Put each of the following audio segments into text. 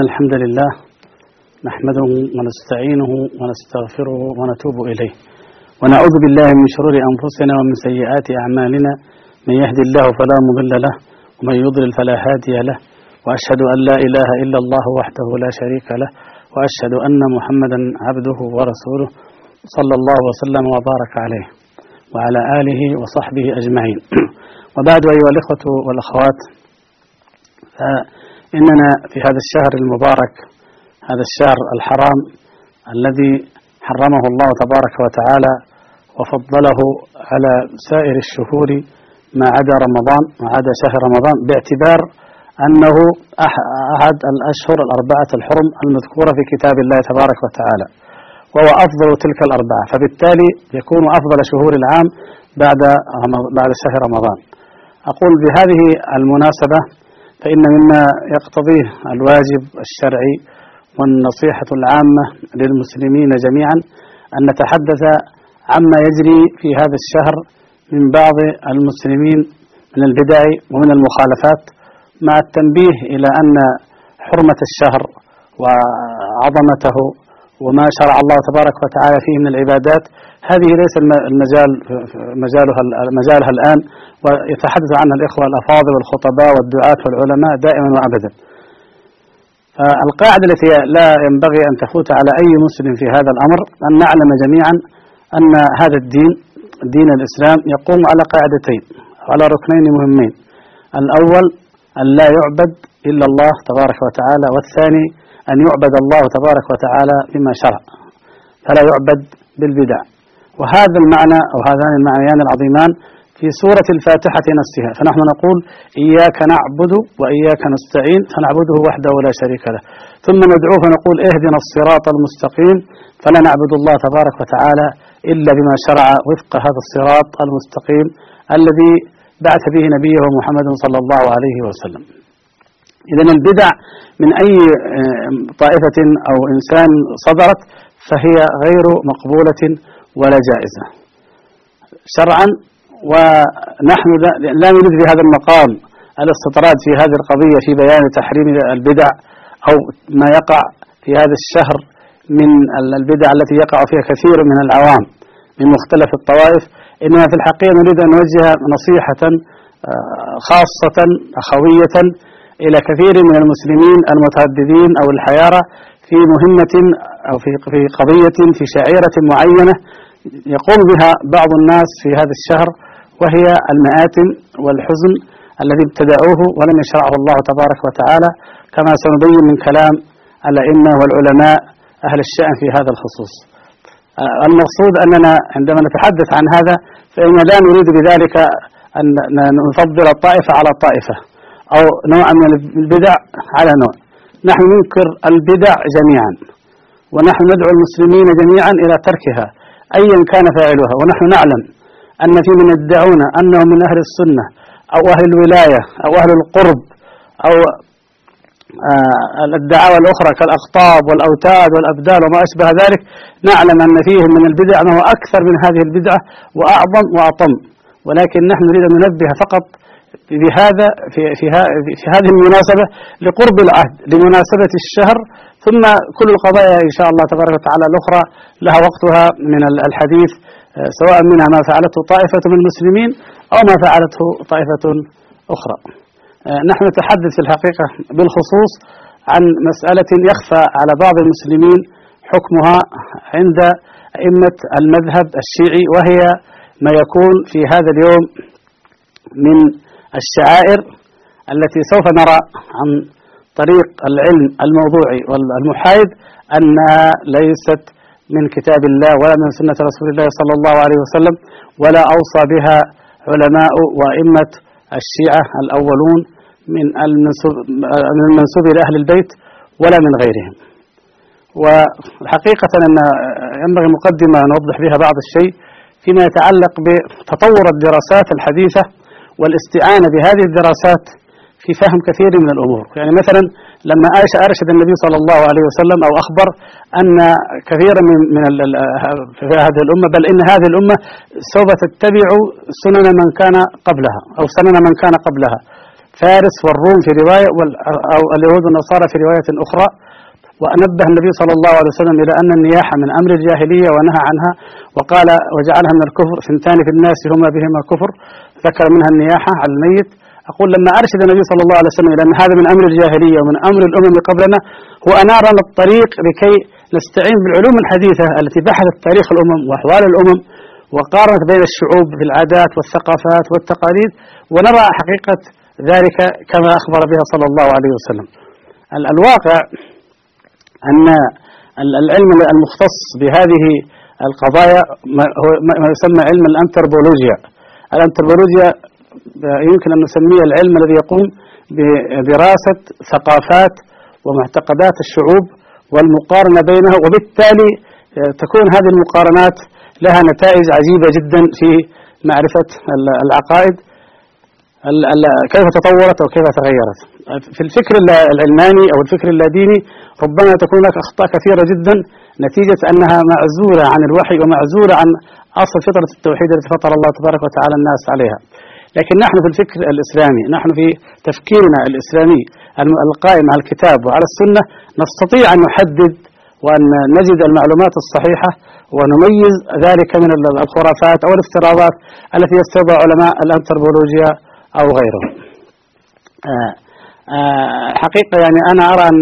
الحمد لله نحمده ونستعينه ونستغفره ونتوب إليه ونعوذ بالله من شرور أنفسنا ومن سيئات أعمالنا. من يهدي الله فلا مضل له ومن يضلل فلا هادي له، وأشهد أن لا إله إلا الله وحده لا شريك له، وأشهد أن محمدا عبده ورسوله صلى الله وسلم وبارك عليه وعلى آله وصحبه أجمعين. وبعد أيها الإخوة والأخوات، إننا في هذا الشهر المبارك، هذا الشهر الحرام الذي حرمه الله تبارك وتعالى وفضله على سائر الشهور ما عدا رمضان، ما عدا شهر رمضان، باعتبار أنه أحد الأشهر الأربعة الحرم المذكورة في كتاب الله تبارك وتعالى، وهو أفضل تلك الأربعة، فبالتالي يكون أفضل شهور العام بعد شهر رمضان. أقول بهذه المناسبة فإن مما يقتضيه الواجب الشرعي والنصيحة العامة للمسلمين جميعا أن نتحدث عما يجري في هذا الشهر من بعض المسلمين من البدع ومن المخالفات، مع التنبيه إلى أن حرمة الشهر وعظمته وما شرع الله تبارك وتعالى فيه من العبادات هذه ليس مجالها الآن، ويتحدث عنها الإخوة الأفاضل والخطباء والدعاة والعلماء دائما وأبدا. القاعدة التي لا ينبغي أن تفوت على أي مسلم في هذا الأمر أن نعلم جميعا أن هذا الدين، دين الإسلام، يقوم على قاعدتين، على ركنين مهمين: الأول أن لا يعبد إلا الله تبارك وتعالى، والثاني أن يعبد الله تبارك وتعالى بما شرع، فلا يعبد بالبدع. وهذا المعنى أو هذان المعنيان العظيمان في سورة الفاتحة نفسها، فنحن نقول إياك نعبد وإياك نستعين، فنعبده وحده ولا شريك له، ثم ندعوه فنقول اهدنا الصراط المستقيم، فلا نعبد الله تبارك وتعالى إلا بما شرع وفق هذا الصراط المستقيم الذي بعث به نبيه محمد صلى الله عليه وسلم. إذن البدع من أي طائفة أو إنسان صدرت فهي غير مقبولة ولا جائزة شرعا، ونحن لا نريد بهذا المقام الاستطراد في هذه القضية في بيان تحريم البدع أو ما يقع في هذا الشهر من البدع التي يقع فيها كثير من العوام من مختلف الطوائف، إنما في الحقيقة نريد أن نوجه نصيحة خاصة أخوية إلى كثير من المسلمين المترددين أو الحيارى في مهمة أو في قضية في شعيرة معينة يقوم بها بعض الناس في هذا الشهر، وهي المآتم والحزن الذي ابتدعوه ولم يشرعه الله تبارك وتعالى، كما سنبين من كلام الأئمة والعلماء أهل الشأن في هذا الخصوص. المقصود أننا عندما نتحدث عن هذا فإننا لا نريد بذلك أن نفضل الطائفة على الطائفة أو نوع من البدع على نوع. نحن ننكر البدع جميعا، ونحن ندعو المسلمين جميعا إلى تركها أيا كان فاعلها، ونحن نعلم أن في من يدعون أنهم من أهل السنة أو أهل الولاية أو أهل القرب أو الدعاوى الأخرى كالأقطاب والأوتاد والأبدال وما أشبه ذلك، نعلم أن فيهم من البدع ما هو أكثر من هذه البدعة وأعظم وأطم، ولكن نحن نريد أن ننبه فقط بهذا في هذه المناسبة لقرب العهد لمناسبة الشهر، ثم كل القضايا إن شاء الله تبارك وتعالى الأخرى لها وقتها من الحديث، سواء منها ما فعلته طائفة من المسلمين أو ما فعلته طائفة أخرى. نحن نتحدث في الحقيقة بالخصوص عن مسألة يخفى على بعض المسلمين حكمها عند أئمة المذهب الشيعي، وهي ما يكون في هذا اليوم من الشعائر التي سوف نرى عن طريق العلم الموضوعي والمحايد أنها ليست من كتاب الله ولا من سنة رسول الله صلى الله عليه وسلم، ولا أوصى بها علماء وأئمة الشيعة الأولون من المنسوب إلى أهل البيت ولا من غيرهم. وحقيقة أن ينبغي مقدمة نوضح بها بعض الشيء فيما يتعلق بتطور الدراسات الحديثة والاستعانة بهذه الدراسات في فهم كثير من الأمور. يعني مثلا لما أرشد النبي صلى الله عليه وسلم أو أخبر أن كثيرا من هذه الأمة، بل إن هذه الأمة سوف تتبع سنن من كان قبلها أو سنن من كان قبلها، فارس والروم في رواية أو اليهود والنصارى في رواية أخرى. ونبه النبي صلى الله عليه وسلم إلى أن النياحة من أمر الجاهلية ونهى عنها، وقال وجعلها من الكفر، ثنتان في الناس هما بهما كفر، ذكر منها النياحة على الميت. أقول لما أرشد النبي صلى الله عليه وسلم إلى أن هذا من أمر الجاهلية ومن أمر الأمم قبلنا، هو أنار لنا الطريق لكي نستعين بالعلوم الحديثة التي بحثت تاريخ الأمم وأحوال الأمم وقارنت بين الشعوب في العادات والثقافات والتقاليد، ونرى حقيقة ذلك كما أخبر بها صلى الله عليه وسلم. الواقع أن العلم المختص بهذه القضايا هو ما يسمى علم الأنثروبولوجيا. الأنثروبولوجيا يمكن أن نسميه العلم الذي يقوم بدراسة ثقافات ومعتقدات الشعوب والمقارنة بينها، وبالتالي تكون هذه المقارنات لها نتائج عجيبة جدا في معرفة العقائد كيف تطورت أو كيف تغيرت. في الفكر العلماني أو الفكر اللاديني ربما تكون هناك أخطاء كثيرة جدا نتيجة أنها معزولة عن الوحي ومعزولة عن أصل فطرة التوحيد التي فطر الله تبارك وتعالى الناس عليها. لكن نحن في الفكر الإسلامي، نحن في تفكيرنا الإسلامي القائم على الكتاب وعلى السنة، نستطيع أن نحدد وأن نجد المعلومات الصحيحة ونميز ذلك من الخرافات أو الافتراضات التي يفترضها علماء الأنثروبولوجيا أو غيرهم. حقيقة يعني أنا أرى أن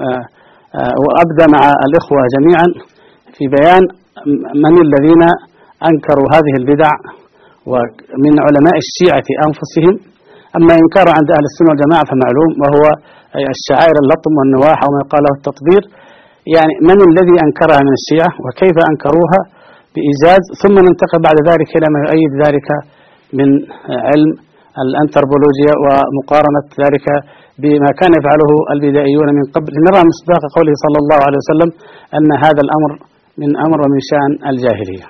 وأبدأ مع الإخوة جميعا في بيان من الذين أنكروا هذه البدع ومن علماء الشيعة أنفسهم. أما إنكار عند أهل السنة والجماعة فمعلوم، وهو الشعائر اللطم والنواح وما يقال له التطبير. يعني من الذي أنكرها من الشيعة وكيف أنكروها بإيجاز، ثم ننتقل بعد ذلك إلى ما يؤيد ذلك من علم الأنثروبولوجيا ومقارنة ذلك بما كان يفعله البدائيون من قبل، نرى مصداق قوله صلى الله عليه وسلم أن هذا الأمر من أمر ومن شأن الجاهلية.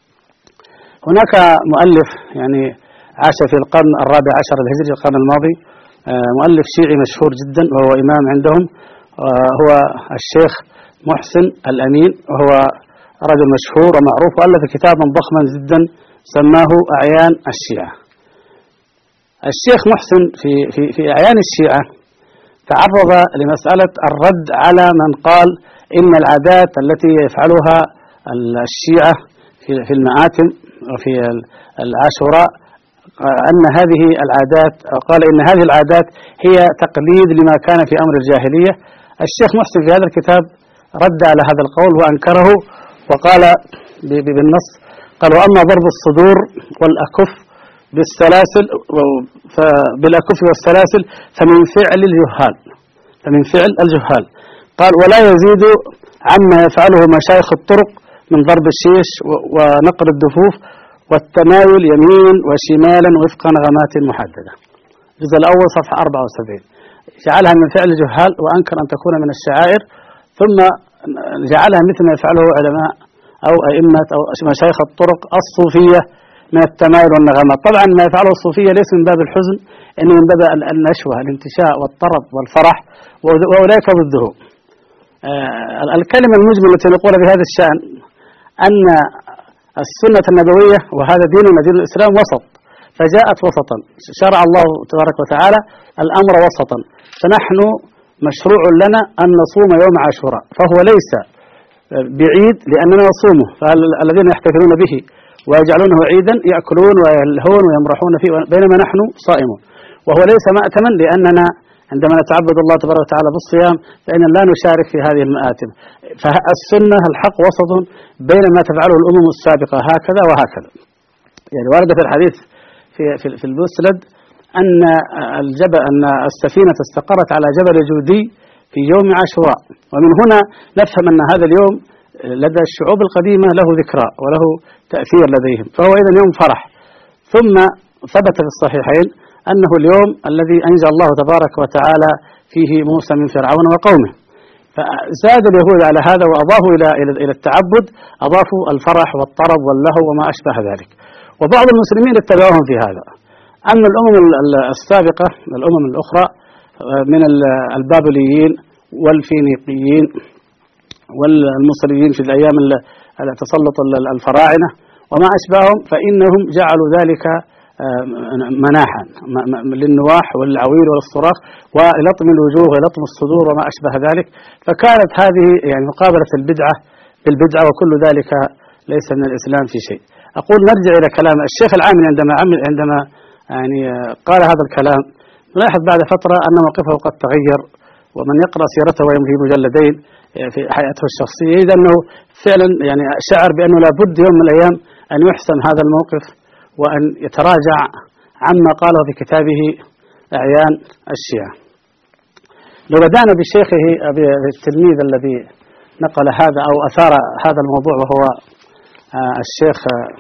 هناك مؤلف يعني عاش في القرن الرابع عشر الهجري، القرن الماضي، مؤلف شيعي مشهور جدا وهو إمام عندهم، هو الشيخ محسن الأمين، وهو رجل مشهور ومعروف، وألف كتابا ضخما جدا سماه أعيان الشيعة. الشيخ محسن في أعيان الشيعة تعرض لمسألة الرد على من قال إن العادات التي يفعلها الشيعة في المآتم وفي العاشوراء أن هذه العادات، قال إن هذه العادات هي تقليد لما كان في أمر الجاهلية. الشيخ محسن في هذا الكتاب رد على هذا القول وأنكره، وقال بالنص، قال: وأما ضرب الصدور والأكف بالسلاسل والسلاسل فمن فعل الجهال. قال: ولا يزيد عما يفعله مشايخ الطرق من ضرب الشيش ونقر الدفوف والتمايل يمين وشمالا وفق نغمات محددة. الجزء الأول صفحة 74. جعلها من فعل الجهال وأنكر أن تكون من الشعائر، ثم جعلها مثل ما يفعله علماء أو أئمة أو مشايخ الطرق الصوفية من التمايل والنغمات. طبعا ما يفعله الصوفية ليس من باب الحزن، إنه من باب النشوة، الانتشاء والطرب والفرح، وأولئك ضده. الكلمة المجملة التي نقولها بهذا الشأن أن السنة النبوية وهذا ديننا دين الإسلام وسط، فجاءت وسطا، شرع الله تبارك وتعالى الأمر وسطا، فنحن مشروع لنا أن نصوم يوم عاشوراء، فهو ليس بعيد لأننا نصومه، فالذين يحتفلون به ويجعلونه عيدا يأكلون ويلهون ويمرحون فيه، بينما نحن صائمون. وهو ليس مأتما لأننا عندما نتعبد الله تبارك وتعالى بالصيام فإننا لا نشارك في هذه المآتم. فالسنة الحق وسط بين ما تفعله الأمم السابقة هكذا وهكذا. يعني ورد في الحديث في المسند أن السفينة استقرت على جبل جودي في يوم عاشوراء، ومن هنا نفهم أن هذا اليوم لدى الشعوب القديمة له ذكرى وله تأثير لديهم، فهو إذن يوم فرح. ثم ثبت في الصحيحين أنه اليوم الذي أنجى الله تبارك وتعالى فيه موسى من فرعون وقومه، فزاد اليهود على هذا وأضافوا إلى التعبد، أضافوا الفرح والطرب واللهو وما أشبه ذلك، وبعض المسلمين اتبعوهم في هذا. أما الأمم السابقة، الأمم الأخرى من البابليين والفينيقيين والمصريين في الأيام تسلط الفراعنة وما أشبههم، فإنهم جعلوا ذلك مناحا للنواح والعويل والصراخ ولطم الوجوه ولطم الصدور وما أشبه ذلك. فكانت هذه يعني مقابلة البدعة بالبدعة، وكل ذلك ليس من الإسلام في شيء. أقول نرجع إلى كلام الشيخ العاملي عندما يعني قال هذا الكلام، نلاحظ بعد فترة أن موقفه قد تغير، ومن يقرأ سيرته في مجلدين في حياته الشخصية يجد أنه فعلا يعني شعر بأنه لابد يوم من الأيام أن يحسم هذا الموقف وأن يتراجع عما قاله في كتابه أعيان الشيعة. لو بدأنا بشيخه بالتلميذ الذي نقل هذا أو أثار هذا الموضوع، وهو الشيخ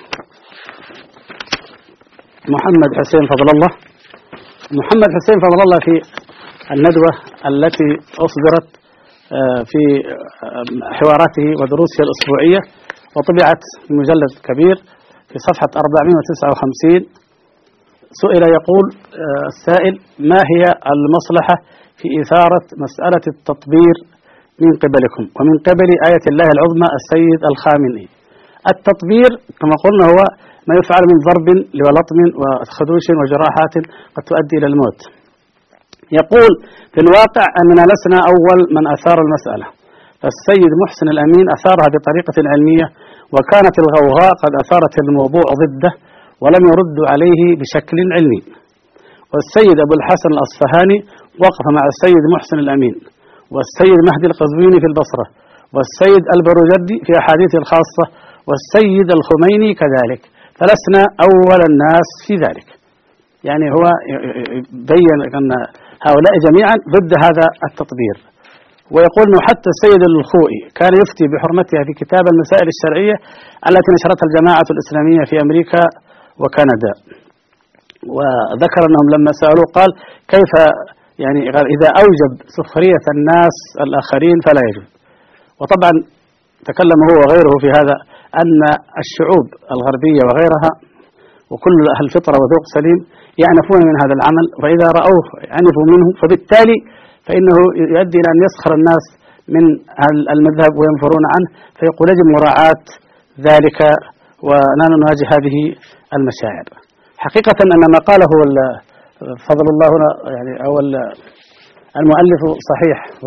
محمد حسين فضل الله. محمد حسين فضل الله في الندوة التي أصدرت في حواراته ودروسه الأسبوعية وطبعت في مجلد كبير في صفحة 459 سئل يقول السائل: ما هي المصلحة في إثارة مسألة التطبير من قبلكم ومن قبل آية الله العظمى السيد الخامنئي؟ التطبير كما قلنا هو ما يفعل من ضرب ولطم وخدوش وجراحات قد تؤدي إلى الموت. يقول: في الواقع أننا لسنا أول من أثار المسألة، فالسيد محسن الأمين أثارها بطريقة علمية، وكانت الغوغاء قد أثارت الموضوع ضده ولم يردوا عليه بشكل علمي. والسيد أبو الحسن الأصفهاني وقف مع السيد محسن الأمين، والسيد مهدي القزويني في البصرة، والسيد البروجردي في أحاديثه الخاصة، والسيد الخميني كذلك، فلسنا أول الناس في ذلك. يعني هو بين أن هؤلاء جميعا ضد هذا التطبير. ويقول أنه حتى السيد الخوئي كان يفتي بحرمتها في كتاب المسائل الشرعية التي نشرتها الجماعة الإسلامية في أمريكا وكندا. وذكر أنهم لما سألوه قال: كيف يعني إذا أوجب سخرية الناس الآخرين فلا يجب. وطبعا تكلم هو وغيره في هذا أن الشعوب الغربية وغيرها وكل أهل الفطرة وذوق سليم يعنفون من هذا العمل، وإذا رأوه عنفوا منه، فبالتالي فإنه يؤدي إلى أن يسخر الناس من المذهب وينفرون عنه، فيقول يجب مراعاة ذلك ونحن نواجه هذه المشاعر. حقيقة أن ما قاله فضل الله هنا يعني أو المؤلف صحيح، و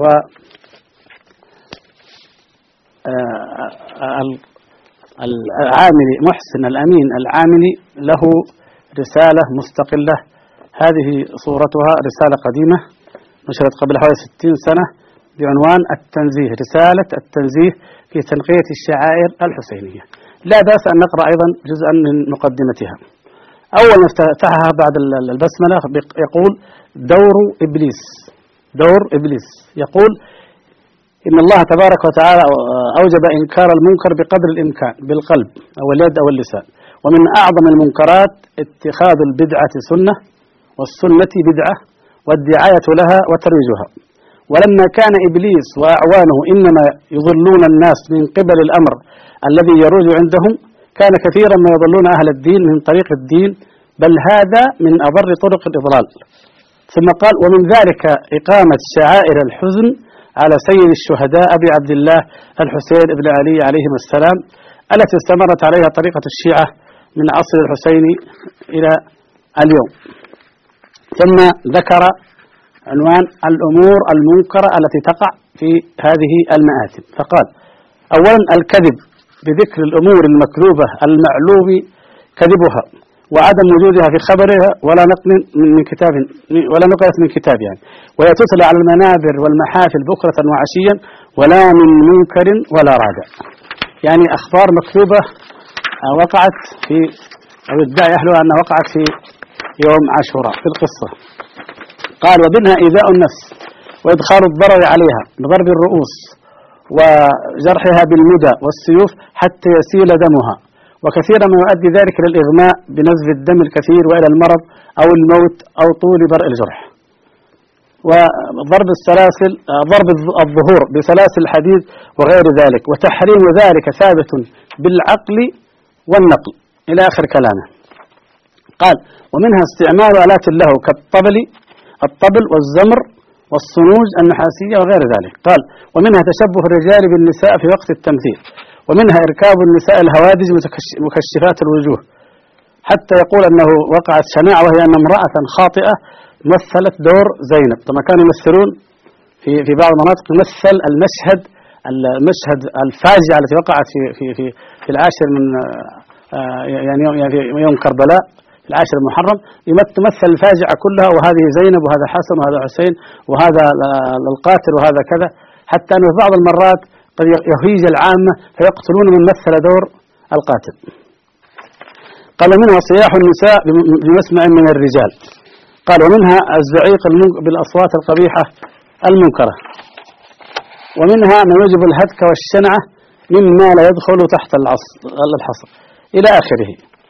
العاملي محسن الأمين العاملي له رسالة مستقلة، هذه صورتها رسالة قديمة نشرت قبل حوالي 60 سنة بعنوان التنزيه، رسالة التنزيه في تنقية الشعائر الحسينية. لا بأس أن نقرأ أيضا جزءا من مقدمتها. أول ما افتتحها بعد البسملة يقول: دور إبليس. يقول: إن الله تبارك وتعالى أوجب إنكار المنكر بقدر الإمكان بالقلب أو اليد أو اللسان، ومن أعظم المنكرات اتخاذ البدعة سنة والسنة بدعة والدعاية لها وترويجها. ولما كان إبليس وأعوانه إنما يضلون الناس من قبل الأمر الذي يروج عندهم، كان كثيرا ما يضلون أهل الدين من طريق الدين، بل هذا من أضر طرق الإضلال. ثم قال: ومن ذلك إقامة شعائر الحزن على سيد الشهداء أبي عبد الله الحسين بن علي عليهم السلام، التي استمرت عليها طريقة الشيعة من عصر الحسين إلى اليوم. ثم ذكر عنوان الأمور المنكرة التي تقع في هذه المآثم، فقال: أولا الكذب بذكر الأمور المكذوبة المعلوم كذبها وعدم وجودها في خبرها ولا نقل من كتاب ولا نقلت من كتاب، يعني وهي تتلى على المنابر والمحافل بكرة وعشيا ولا من منكر ولا رادع. يعني أخبار مكذوبة وقعت في أو ادعي أهلها أنها وقعت في يوم عاشوراء في القصة. قال: ومنها إيذاء النفس وإدخال الضرر عليها بضرب الرؤوس وجرحها بالمدى والسيوف حتى يسيل دمها، وكثيرا ما يؤدي ذلك إلى الإغماء بنزف الدم الكثير وإلى المرض أو الموت أو طول برء الجرح. وضرب السلاسل، ضرب الظهور بسلاسل الحديد وغير ذلك، وتحريم ذلك ثابت بالعقل والنقل إلى آخر كلامه. قال: ومنها استعمال آلات له كالطبل والزمر والصنوج النحاسية وغير ذلك. قال: ومنها تشبه الرجال بالنساء في وقت التمثيل، ومنها إركاب النساء الهوادج مكشفات الوجوه حتى يقول أنه وقعت شناعة، وهي أن امرأة خاطئة مثلت دور زينب. طبعا كانوا يمثلون في بعض المناطق يمثل المشهد الفاجعة التي وقعت في العاشر من يعني يوم كربلاء في العاشر المحرم، تمثل الفاجعة كلها، وهذه زينب وهذا حسن وهذا حسين وهذا القاتل وهذا كذا، حتى أنه في بعض المرات قد يهيج العامة فيقتلون من مثل دور القاتل. قال منها صياح النساء بمسمع من الرجال. قال ومنها الزعيق بالأصوات القبيحة المنكرة، ومنها ما يوجب الهتك والشنعة مما لا يدخل تحت الحصر إلى آخره.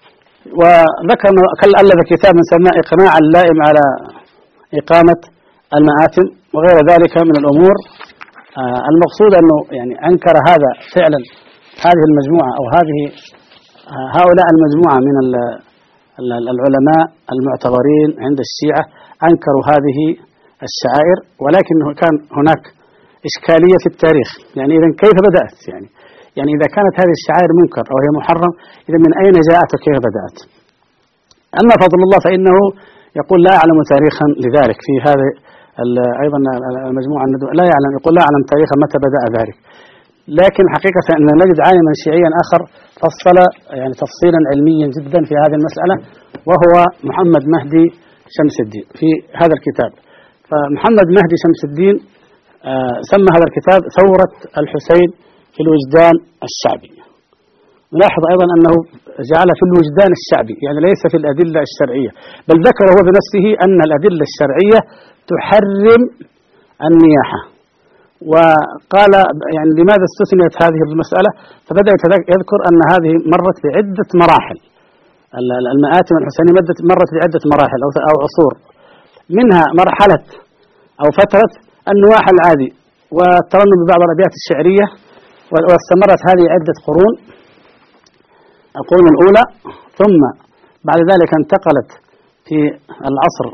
وذكر الذي كتاب سماه إقناع اللائم على إقامة المآتم وغير ذلك من الأمور. المقصود أنه يعني أنكر هذا فعلا هذه المجموعة أو هؤلاء المجموعة من العلماء المعتبرين عند الشيعة، أنكروا هذه الشعائر، ولكنه كان هناك إشكالية في التاريخ. يعني إذا كيف بدأت؟ يعني إذا كانت هذه الشعائر منكر أو هي محرم، إذا من أين جاءت وكيف بدأت؟ أما فضل الله فإنه يقول لا أعلم تاريخا لذلك في هذه أيضا المجموعة لا يعلم، يقول لا أعلم تاريخا متى بدأ ذلك. لكن حقيقة أن نجد عالما شيعيا آخر فصل يعني تفصيلا علميا جدا في هذه المسألة، وهو محمد مهدي شمس الدين في هذا الكتاب. فمحمد مهدي شمس الدين سمى هذا الكتاب ثورة الحسين في الوجدان الشعبي. نلاحظ أيضا أنه جعل في الوجدان الشعبي، يعني ليس في الأدلة الشرعية، بل ذكر هو بنفسه أن الأدلة الشرعية تحرم النياحة. وقال يعني لماذا استثنيت هذه المسألة؟ فبدأ يذكر أن هذه مرت بعدة مراحل، المآتم الحسينية مرت بعدة مراحل أو عصور، منها مرحلة أو فترة النواح العادي والترنم ببعض الأبيات الشعرية، واستمرت هذه عدة قرون، القرون الأولى، ثم بعد ذلك انتقلت في العصر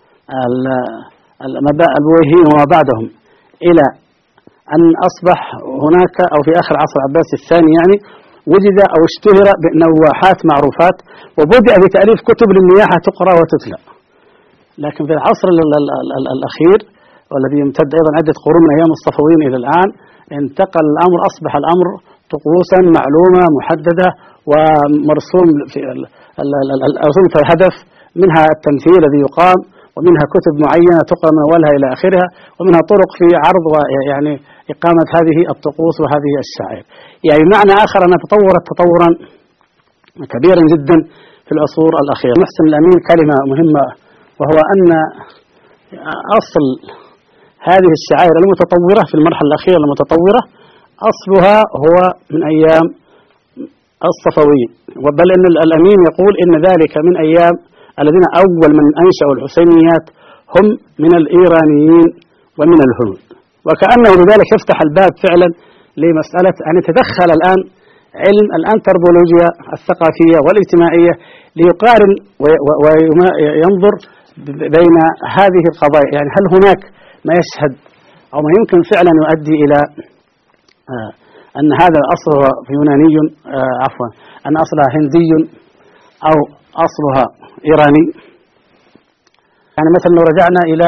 البويهيين وما بعدهم إلى أن أصبح هناك أو في آخر عصر العباس الثاني يعني وجد أو اشتهر بنواحات معروفات، وبدأ بتأليف كتب للنياحة تقرأ وتتلى. لكن في العصر الأخير والذي يمتد أيضا عدة قرون من أيام الصفويين إلى الآن، انتقل الأمر، أصبح الأمر طقوسا معلومة محددة ومرسوم في الهدف، منها التمثيل الذي يقام، ومنها كتب معينة تقرأ من أولها إلى آخرها، ومنها طرق في عرض ويعني إقامة هذه الطقوس وهذه الشعائر. يعني معنى آخر أنها تطورت تطورا كبيرا جدا في العصور الأخيرة. محسن الأمين كلمة مهمة، وهو أن أصل هذه الشعائر المتطورة في المرحلة الأخيرة المتطورة أصلها هو من أيام الصفويين، بل إن الأمين يقول إن ذلك من أيام الذين أول من أنشأوا الحسينيات هم من الإيرانيين ومن الهنود. وكأنه بذلك يفتح الباب فعلا لمسألة أن يتدخل الآن علم الأنثروبولوجيا الثقافية والاجتماعية ليقارن وينظر بين هذه القضايا، يعني هل هناك ما يشهد أو ما يمكن فعلا يؤدي إلى أن هذا أصله يوناني، عفوا أن أصلها هندي أو أصلها إيراني. يعني مثلا لو رجعنا إلى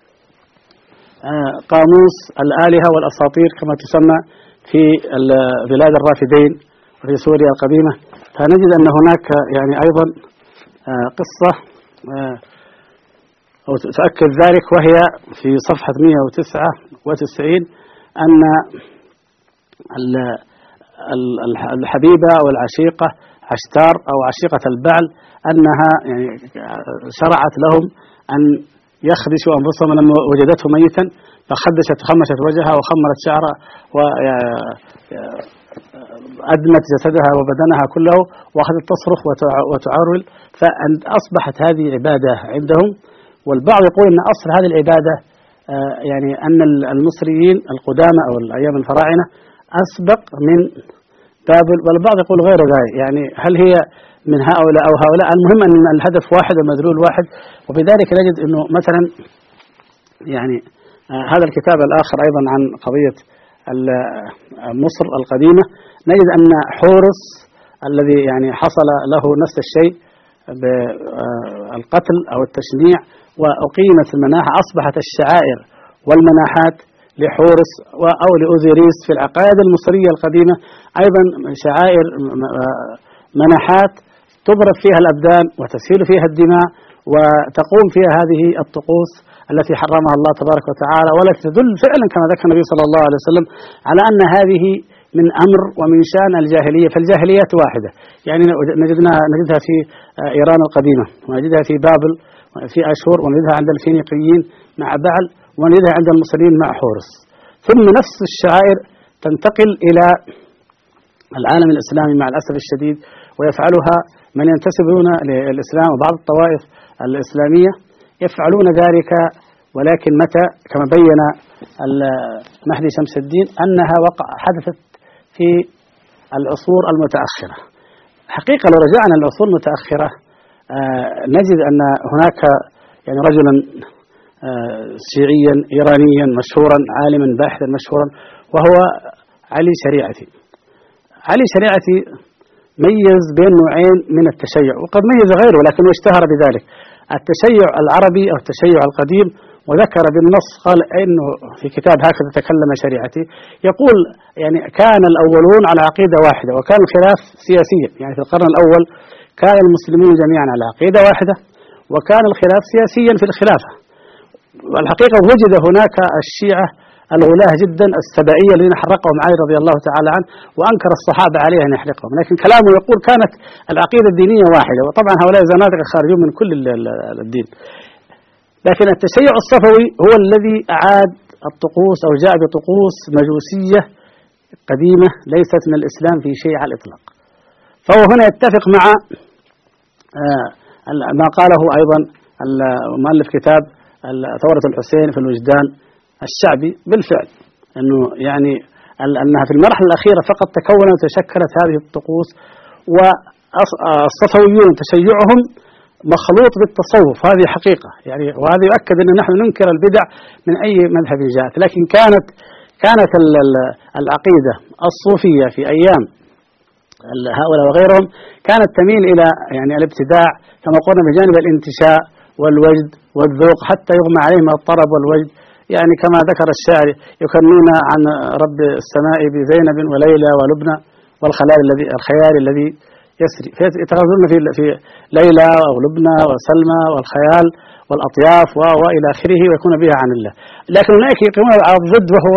قاموس الآلهة والأساطير كما تسمى في بلاد الرافدين وفي سوريا القديمة، فنجد أن هناك يعني أيضا قصة أو تؤكد ذلك، وهي في صفحة 199 أن الحبيبة أو العشيقة عشتار أو عشيقة البعل أنها يعني شرعت لهم أن يخدشوا أنفسهم لما وجدته ميتا، خمشت وجهها وخمرت شعرها وأدمت جسدها وبدنها كله وأخذت تصرخ وتعرول، فأصبحت هذه عبادة عندهم. والبعض يقول أن أصل هذه العبادة يعني أن المصريين القدامى أو الأيام الفراعنة أسبق من بابل، والبعض يقول غير ذلك. يعني هل هي من هؤلاء أو هؤلاء؟ المهم أن الهدف واحد والمدلول واحد. وبذلك نجد أنه مثلا يعني هذا الكتاب الآخر أيضا عن قضية مصر القديمة، نجد أن حورس الذي يعني حصل له نفس الشيء بالقتل أو التشنيع، وأقيمت المناحة، أصبحت الشعائر والمناحات لحورس أو لأوزيريس في العقائد المصرية القديمة أيضا شعائر مناحات تضرب فيها الأبدان وتسيل فيها الدماء وتقوم فيها هذه الطقوس التي حرمها الله تبارك وتعالى، والتي تدل فعلا كما ذكر النبي صلى الله عليه وسلم على أن هذه من أمر ومن شأن الجاهلية، فالجاهليات واحدة، يعني نجدها في إيران القديمة، ونجدها في بابل في أشور، ونجدها عند الفينيقيين مع بعل، ونجدها عند المصريين مع حورس. ثم نفس الشعائر تنتقل إلى العالم الإسلامي مع الأسف الشديد، ويفعلها من ينتسبون للإسلام وبعض الطوائف الإسلامية يفعلون ذلك، ولكن متى؟ كما بين مهدي شمس الدين أنها حدثت في العصور المتأخرة. حقيقة لو رجعنا للعصور المتأخرة نجد أن هناك يعني رجلا شيعيا إيرانيا مشهورا، عالما باحثا مشهورا، وهو علي شريعتي. علي شريعتي ميز بين نوعين من التشيع، وقد ميز غيره لكنه اشتهر بذلك، التشيع العربي أو التشيع القديم، وذكر بالنص قال إنه في كتاب هكذا تكلم شريعتي، يقول يعني كان الأولون على عقيدة واحدة وكان الخلاف سياسيا، يعني في القرن الأول كان المسلمون جميعا على عقيدة واحدة وكان الخلاف سياسيا في الخلافة. والحقيقة وجد هناك الشيعة الغلاة جدا السبائية الذين حرقهم علي رضي الله تعالى عنه، وأنكر الصحابة عليه أن يحرقهم، لكن كلامه يقول كانت العقيدة الدينية واحدة، وطبعا هؤلاء زنادقة خارجون من كل الدين. لكن التشيع الصفوي هو الذي أعاد الطقوس أو جاء بطقوس مجوسية قديمة ليست من الإسلام في شيء على الإطلاق. فهو هنا يتفق مع ما قاله أيضا مؤلف كتاب ثورة الحسين في الوجدان الشعبي، بالفعل أنه يعني أنها في المرحلة الأخيرة فقط تكونت وتشكلت هذه الطقوس، والصفويون تشيعهم مخلوط بالتصوف، هذه حقيقة يعني، وهذا يؤكد أن نحن ننكر البدع من أي مذهب جاءت، لكن كانت العقيدة الصوفية في أيام هؤلاء وغيرهم كانت تميل إلى يعني الابتداع كما قلنا بجانب الانتشاء والوجد والذوق، حتى يغمى عليهم الطرب والوجد، يعني كما ذكر الشاعر يكنون عن رب السماء بزينب وليلى ولبنى والخيال الذي يسري، يتغزلون في ليلى ولبنى وسلمى والخيال والأطياف وإلى آخره، ويكون بها عن الله. لكن هناك يقومون على الضد، وهو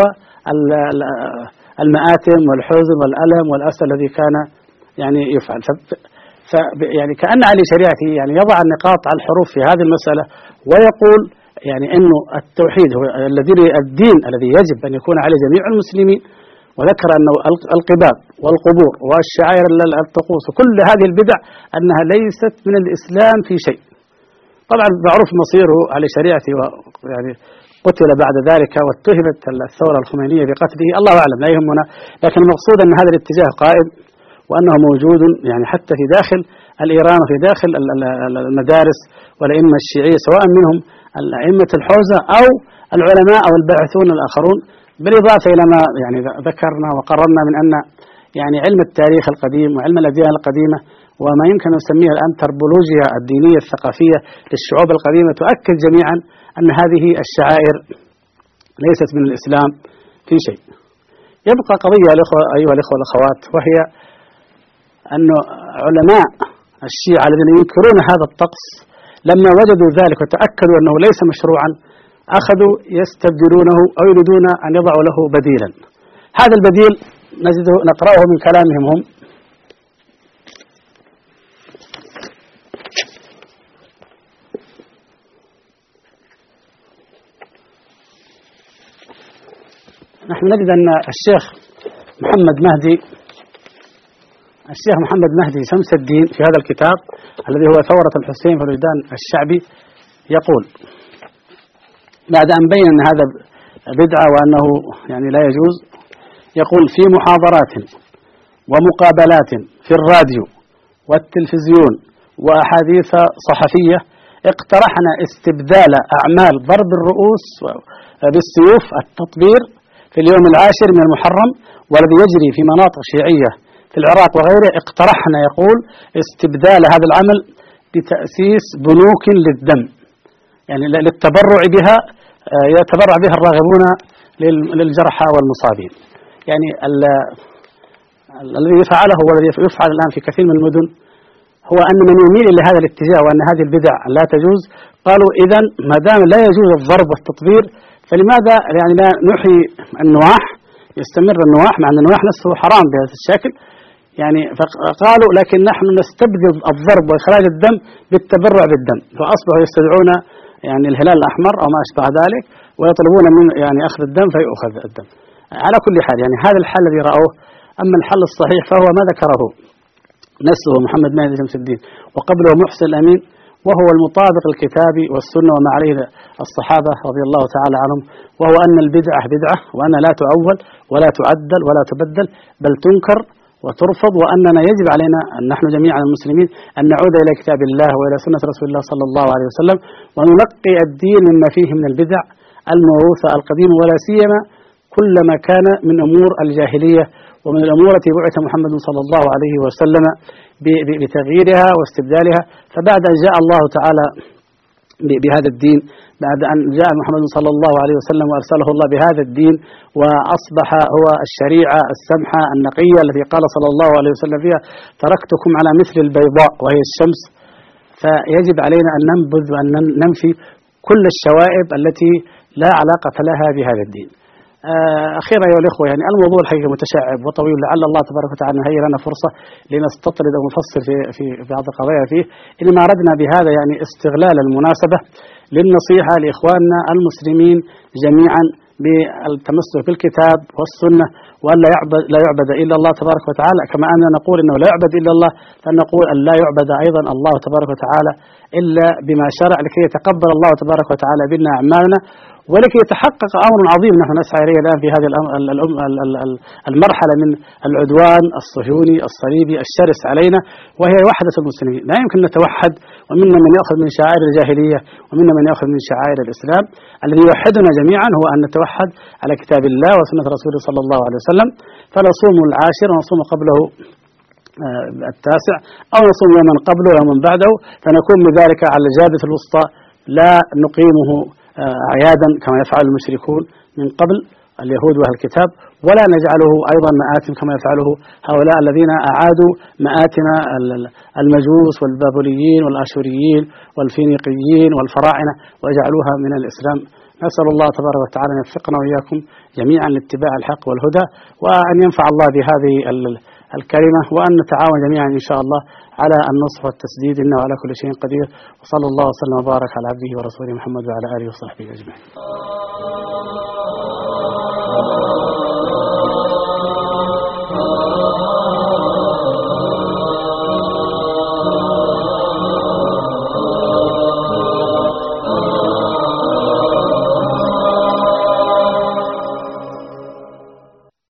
المآتم والحزن والألم والأسى الذي كان يعني يفعل. يعني كأن علي شريعتي يعني يضع النقاط على الحروف في هذه المسألة، ويقول يعني إنه التوحيد هو الدين الذي يجب أن يكون عليه جميع المسلمين، وذكر أنه القباب والقبور والشعائر الطقوس وكل هذه البدع أنها ليست من الإسلام في شيء. طبعا معروف مصيره على شريعته، يعني قتل بعد ذلك واتهمت الثورة الخمينية بقتله، الله أعلم لا يهمنا، لكن المقصود أن هذا الاتجاه قائم وأنه موجود يعني حتى في داخل الإيران وفي داخل المدارس والأئمة الشيعية، سواء منهم الأئمة الحوزة أو العلماء أو الباحثون الآخرون، بالإضافة إلى ما يعني ذكرنا وقررنا من أن يعني علم التاريخ القديم وعلم الأديان القديمة وما يمكن أن نسميه الآن تربولوجيا الدينية الثقافية للشعوب القديمة تؤكد جميعا أن هذه الشعائر ليست من الإسلام في شيء. يبقى قضية أيها الإخوة والأخوات، وهي أن علماء الشيعة الذين ينكرون هذا الطقس لما وجدوا ذلك وتأكدوا أنه ليس مشروعا أخذوا يستبدلونه أو يريدون أن يضعوا له بديلا. هذا البديل نقرأه من كلامهم هم: نحن نجد أن الشيخ محمد مهدي شمس الدين في هذا الكتاب الذي هو ثورة الحسين في الوجدان الشعبي يقول بعد أن بين أن هذا بدعة وأنه يعني لا يجوز، يقول: في محاضرات ومقابلات في الراديو والتلفزيون وأحاديث صحفية اقترحنا استبدال أعمال ضرب الرؤوس بالسيوف التطبير في اليوم 10 من المحرم والذي يجري في مناطق شيعية في العراق وغيره، اقترحنا يقول استبدال هذا العمل لتأسيس بنوك للدم، يعني للتبرع بها، يتبرع بها الراغبون للجرحى والمصابين. يعني الذي فعله والذي يفعل الآن في كثير من المدن هو أن من يميل إلى هذا الاتجاه وأن هذه البدع لا تجوز، قالوا إذن ما دام لا يجوز الضرب والتطبير فلماذا يعني لا نحيي النواح، يستمر النواح مع أن النواح نفسه حرام بهذا الشكل. يعني فقالوا لكن نحن نستبدل الضرب وإخراج الدم بالتبرع بالدم، فأصبحوا يستدعون يعني الهلال الأحمر أو ما أشبه ذلك ويطلبون من يعني أخذ الدم فيؤخذ الدم. على كل حال يعني هذا الحل الذي رأوه. أما الحل الصحيح فهو ما ذكره نفسه محمد مهدي شمس الدين وقبله محسن الأمين، وهو المطابق الكتابي والسنة وما عليه الصحابة رضي الله تعالى عنهم، وهو أن البدعة بدعة، وأن لا تؤول ولا تعدل ولا تبدل بل تنكر وترفض، وأننا يجب علينا أن نحن جميعا المسلمين أن نعود إلى كتاب الله وإلى سنة رسول الله صلى الله عليه وسلم، وننقي الدين مما فيه من البدع الموروثة القديمة، ولا سيما كل ما كان من أمور الجاهلية ومن الأمور التي بعث محمد صلى الله عليه وسلم بتغييرها واستبدالها. فبعد أن جاء الله تعالى بهذا الدين، بعد أن جاء محمد صلى الله عليه وسلم وأرسله الله بهذا الدين وأصبح هو الشريعة السمحة النقية التي قال صلى الله عليه وسلم فيها تركتكم على مثل البيضاء وهي الشمس، فيجب علينا أن ننبذ وأن ننفي كل الشوائب التي لا علاقة لها بهذا الدين. أخيرا أيها الإخوة، يعني الموضوع الحقيقة متشعب وطويل، لعل الله تبارك وتعالى يهيئ لنا فرصة لنستطرد أو نفصل في بعض القضايا فيه، إنما أردنا بهذا يعني استغلال المناسبة للنصيحة لإخواننا المسلمين جميعا بالتمسك بالكتاب والسنة، وأن لا يعبد إلا الله تبارك وتعالى، كما أننا نقول إنه لا يعبد إلا الله، فنقول أن لا يعبد أيضا الله تبارك وتعالى إلا بما شرع، لكي يتقبل الله تبارك وتعالى منا أعمالنا، ولكي يتحقق أمر عظيم نحن نسعى إليه الآن في هذه المرحلة من العدوان الصهيوني الصليبي الشرس علينا، وهي وحدة المسلمين. لا يمكن نتوحد ومنا من يأخذ من شعائر الجاهلية ومنا من يأخذ من شعائر الإسلام. الذي يوحدنا جميعا هو أن نتوحد على كتاب الله وسنة رسوله صلى الله عليه وسلم، فنصوم العاشر ونصوم قبله التاسع، أو نصوم يوما قبله ويوما بعده، فنكون بذلك على الجادة الوسطى، لا نقيمه أعيادا كما يفعل المشركون من قبل اليهود وأهل الكتاب، ولا نجعله أيضا مآتم كما يفعله هؤلاء الذين أعادوا مآتم المجوس والبابليين والآشوريين والفينيقيين والفراعنة وجعلوها من الإسلام. نسأل الله تبارك وتعالى أن يوفقنا وإياكم جميعا لاتباع الحق والهدى، وأن ينفع الله بهذه الكلمة، وأن نتعاون جميعا إن شاء الله على النصح والتسديد، إنه على كل شيء قدير. وصلى الله وسلم وبارك على عبده ورسوله محمد وعلى آله وصحبه أجمعين.